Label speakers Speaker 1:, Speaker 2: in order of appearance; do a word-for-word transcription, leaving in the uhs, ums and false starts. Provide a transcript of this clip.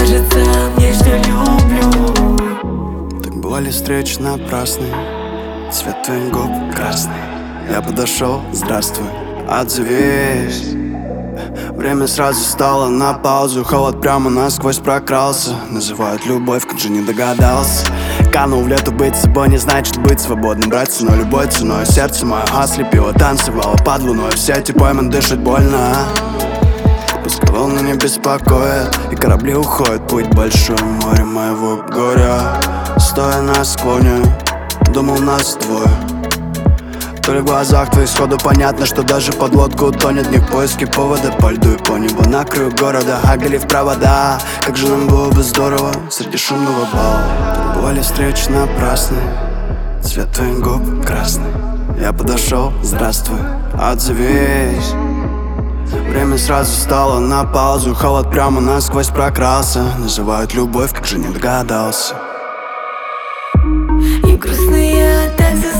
Speaker 1: кажется мне, что люблю.
Speaker 2: Так бывали встречи напрасные, цвет твоих губ красный. Я подошел, здравствуй, отзовись. Время сразу стало на паузу, холод прямо насквозь прокрался. Называют любовь, как же не догадался. Канул в лету, быть собой не значит быть свободным. Брать ценой любой ценой, сердце мое ослепило, танцевало под луной. В сети пойман, дышать больно. Пускай волны не беспокоят, и корабли уходят, путь большой, море моего горя. Стоя на склоне, думал нас двое. То ли в глазах твоих сходу понятно, что даже под лодку утонет. Не в поиске повода, по льду и по небу на краю города. Агали в провода, как же нам было бы здорово среди шумного бала. Так бывали встречи напрасные, цвет твоих губ красный. Я подошел, здравствуй, отзовись. Время сразу стало на паузу, холод прямо насквозь прокрался. Называют любовь, как же не догадался.
Speaker 1: И грустно я так засыпаю.